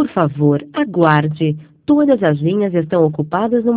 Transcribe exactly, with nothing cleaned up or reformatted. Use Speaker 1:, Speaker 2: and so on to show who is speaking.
Speaker 1: Por favor, aguarde. Todas as linhas estão ocupadas no